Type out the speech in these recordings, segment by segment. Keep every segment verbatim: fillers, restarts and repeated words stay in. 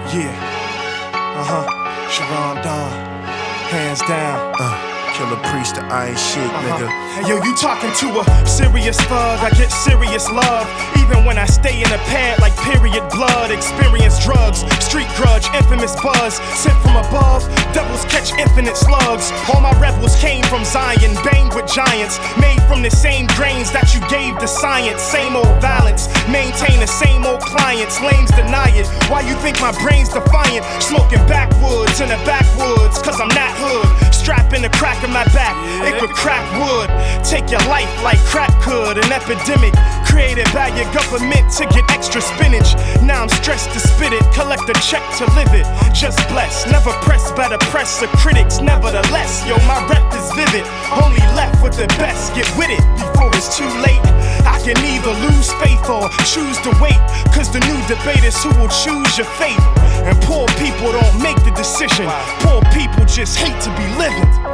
Yeah. Uh-huh. Sharon Dawn. Hands down. Uh. Killer Priest, I ain't shit, nigga. Uh-huh. Yo, you talking to a serious thug, I get serious love. Even when I stay in a pad like period blood. Experience drugs, street grudge, infamous buzz. Sent from above, devils catch infinite slugs. All my rebels came from Zion, banged with giants. Made from the same grains that you gave the science. Same old balance, maintain the same old clients. Lames deny it, why you think my brain's defiant? Smoking backwoods in the backwoods, cause I'm not hood. Strap in the crack of my back, it could crack wood. Take your life like crack could. An epidemic created by your government to get extra spinach. Now I'm stressed to spit it, collect a check to live it. Just blessed, never pressed by the press of critics. Nevertheless, yo, my rep is vivid. Only left with the best, get with it before it's too late. I can either lose faith or choose to wait, cause the new debate is who will choose your fate. And poor people don't make the decision. Poor people just hate to be living.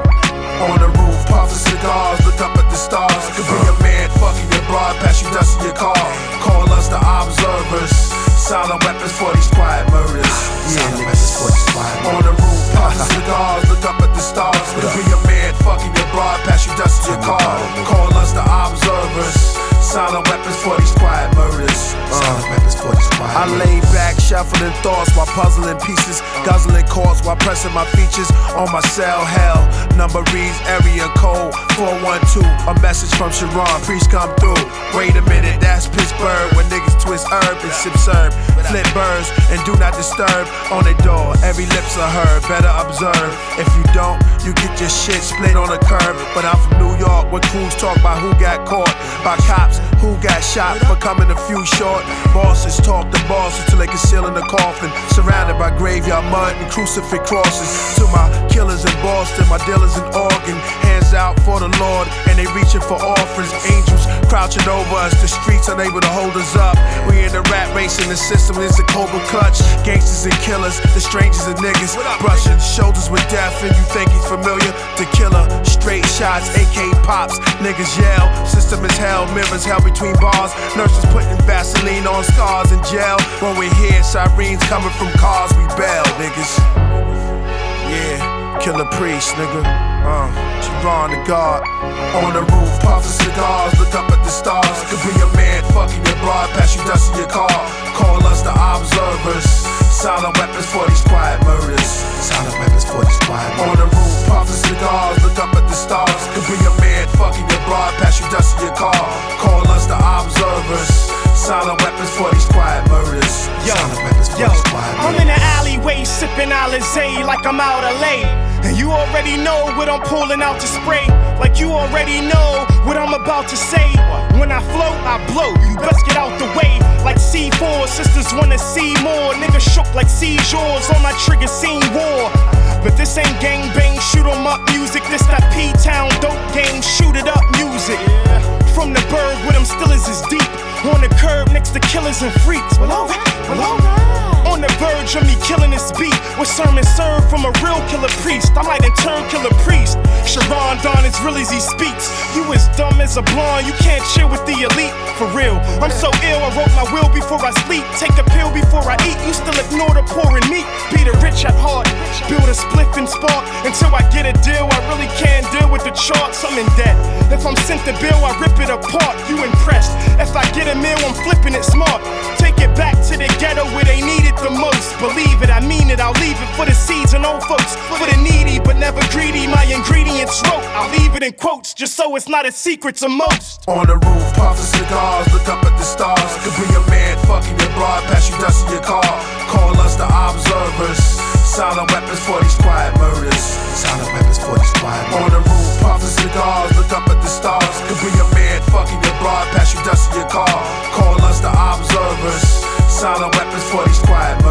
On the roof, puffin' cigars, look up at the stars. Could be a man fucking your broad, pass you dust in your car. Call us the observers. Silent weapons for these quiet murders. Yeah, niggas for these quiet murders. On the roof, puffin' cigars, look up at the stars. Could be a man fucking your broad, pass you dust in your car. Call us the observers. Silent weapons for these quiet murders. Silent weapons for these quiet murders. I lay back, shuffling thoughts while puzzling pieces. Guzzling chords while pressing my features on my cell. Hell, number reads area code four one two. A message from Sharon, Priest come through. Wait a minute, that's Pittsburgh. When niggas twist herb and sip serve. Flip birds and do not disturb. On the door, every lips are heard. Better observe. If you don't, you get your shit split on the curb. But I'm from New York, where crews talk about who got caught by cops, who got shot for coming a few short. Bosses talk to bosses till they conceal in the coffin. Surrounded by graveyard mud and crucifix crosses. To my killers in Boston, my dealers in Oregon. Hands out for the Lord and they reaching for offerings. Angels crouching over us, the streets unable to hold us up. We in the rat race and the system is a cobra clutch. Gangsters and killers, the strangers and niggas. Brushing shoulders with death and you think he's familiar. The killer, straight shots, A K pops. Niggas yell, system is hell, mirrors held between bars. Nurses putting Vaseline on scars in jail. When we hear sirens coming from cars, we bail, niggas. Yeah, Killer Priest, nigga. Uh, Sharon the God. On the roof, puffin' cigars, look up at the stars. Could be a man fucking your broad, pass you dust in your car. Call us the observers. Silent weapons for these quiet murders. Silent weapons for these quiet murders. On the roof, puffin' cigars, look up at the stars. Could be a man fucking your broad, pass you dust in your car. Call us the observers. Silent weapons for these quiet murders. Yo, Silent weapons for yo, these quiet murders. I'm in the alleyway sipping Alizé like I'm out of late. And you already know what I'm pulling out to spray. Like you already know what I'm about to say. When I float, I blow, you best get out the way. Like C four, sisters wanna see more. Niggas shook like seizures on my trigger scene war. But this ain't gang bang, shoot 'em up music. This that P-Town dope game, shoot it up music. From the bird with them still is as deep. On the curb next to killers and freaks. Well, alright, well, alright. On the verge of me killing this beat with sermons served from a real Killer Priest. I might in turn Killer Priest. Sharon Dawn as real as he speaks. You as dumb as a blonde, you can't chill with the elite. For real, I'm so ill, I wrote my will before I sleep. Take a pill before I eat, you still ignore the poor in me. Be the rich at heart, build a spliff and spark. Until I get a deal, I really can't deal with the charts, I'm in debt. If I'm sent the bill, I rip it apart, you impressed. If I get a meal, I'm flipping it smart. Take it back to the ghetto where they need it the most. Believe it, I mean it, I'll leave it for the seeds and old folks. For the needy, but never greedy, my ingredients wrote. I'll leave it in quotes, just so it's not a secret to most. On the roof, puffin' cigars, look up at the stars. Could be a man fucking your broad, pass you dust in your car. Call us the observers. Silent weapons for these quiet murders. Silent weapons for these quiet murders. On the roof, puffin' cigars, look up at the stars. Could be a man fucking your broad, pass you dust in your car. Call us the observers. Silent weapons for these quiet murders.